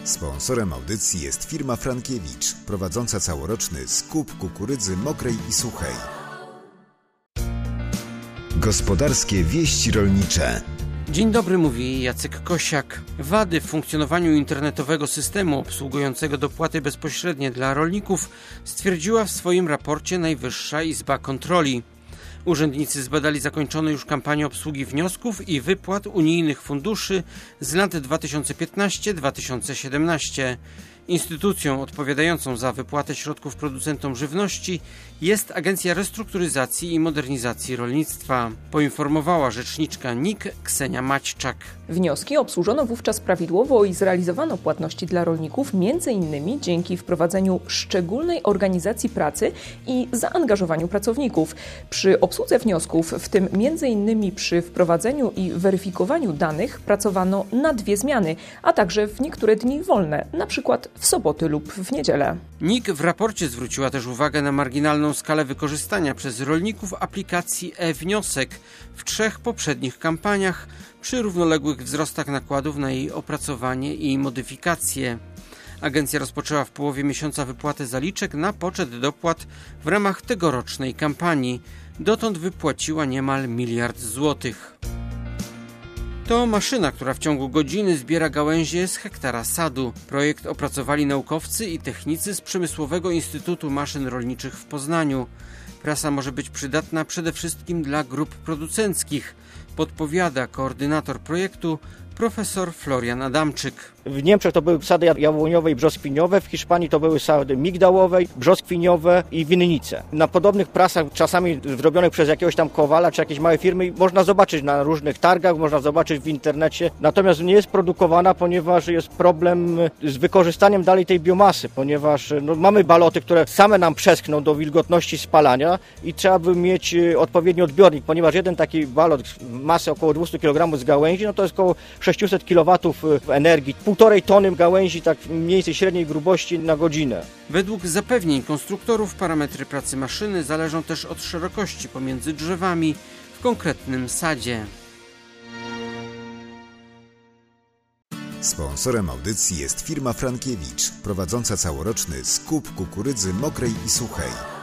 Sponsorem audycji jest firma Frankiewicz, prowadząca całoroczny skup kukurydzy mokrej i suchej. Gospodarskie wieści rolnicze. Dzień dobry, mówi Jacek Kosiak. Wady w funkcjonowaniu internetowego systemu obsługującego dopłaty bezpośrednie dla rolników stwierdziła w swoim raporcie Najwyższa Izba Kontroli. Urzędnicy zbadali zakończoną już kampanię obsługi wniosków i wypłat unijnych funduszy z lat 2015-2017. Instytucją odpowiadającą za wypłatę środków producentom żywności jest Agencja Restrukturyzacji i Modernizacji Rolnictwa, poinformowała rzeczniczka NIK Ksenia Maćczak. Wnioski obsłużono wówczas prawidłowo i zrealizowano płatności dla rolników m.in. dzięki wprowadzeniu szczególnej organizacji pracy i zaangażowaniu pracowników. Przy obsłudze wniosków, w tym m.in. przy wprowadzeniu i weryfikowaniu danych, pracowano na 2 zmiany, a także w niektóre dni wolne, np. w soboty lub w niedzielę. NIK w raporcie zwróciła też uwagę na marginalną skalę wykorzystania przez rolników aplikacji e-Wniosek w 3 poprzednich kampaniach przy równoległych wzrostach nakładów na jej opracowanie i modyfikację. Agencja rozpoczęła w połowie miesiąca wypłatę zaliczek na poczet dopłat w ramach tegorocznej kampanii. Dotąd wypłaciła niemal 1 miliard złotych. To maszyna, która w ciągu godziny zbiera gałęzie z hektara sadu. Projekt opracowali naukowcy i technicy z Przemysłowego Instytutu Maszyn Rolniczych w Poznaniu. Prasa może być przydatna przede wszystkim dla grup producenckich, podpowiada koordynator projektu profesor Florian Adamczyk. W Niemczech to były sady jabłoniowe i brzoskwiniowe, w Hiszpanii to były sady migdałowe, brzoskwiniowe i winnice. Na podobnych prasach, czasami zrobionych przez jakiegoś tam kowala czy jakieś małe firmy, można zobaczyć na różnych targach, można zobaczyć w internecie. Natomiast nie jest produkowana, ponieważ jest problem z wykorzystaniem dalej tej biomasy, ponieważ mamy baloty, które same nam przeskną do wilgotności spalania i trzeba by mieć odpowiedni odbiornik, ponieważ jeden taki balot masy około 200 kg z gałęzi, to jest około 600 kW energii. 1,5 tony gałęzi, tak mniej więcej średniej grubości na godzinę. Według zapewnień konstruktorów parametry pracy maszyny zależą też od szerokości pomiędzy drzewami w konkretnym sadzie. Sponsorem audycji jest firma Frankiewicz, prowadząca całoroczny skup kukurydzy mokrej i suchej.